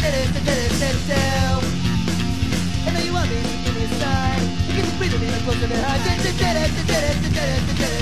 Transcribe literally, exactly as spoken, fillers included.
I know you want me to give me a sign. You keep breathing in closer than high.